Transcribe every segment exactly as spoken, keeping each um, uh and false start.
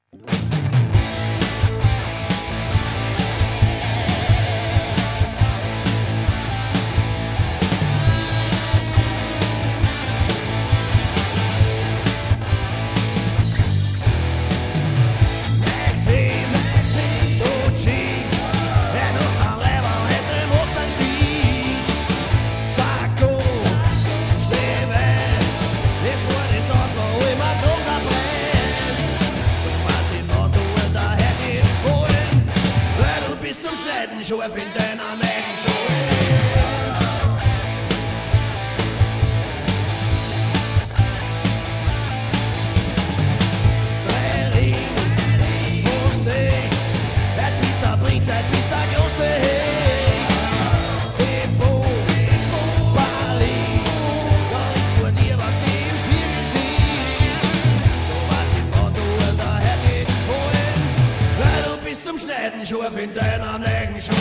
Show up in den Anlägen Show. Dreh Wurst, et bist der Brinz, et bist der große Heg. Depot, Paris, doch ich vor dir, was die im Spiegel sieht. Du warst die Frau, du hast der Herr geht wohin, weil du bist zum Schneiden, Show up in den Anlägen Show.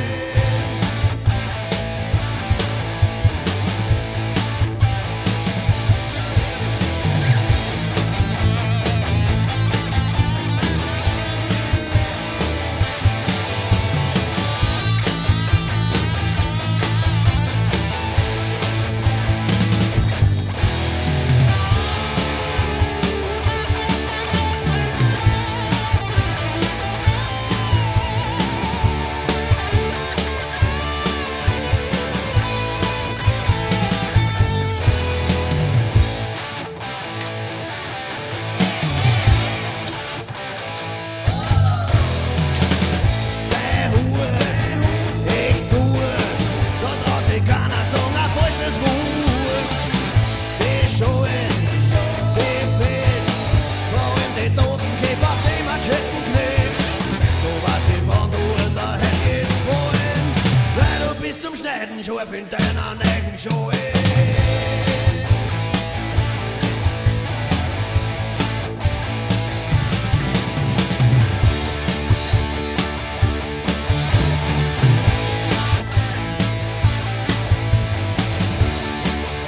Show up in den Anlägen Show.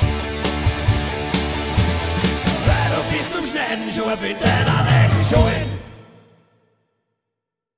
Weil du bist zum Schneiden, Show up in den Anlägen Show.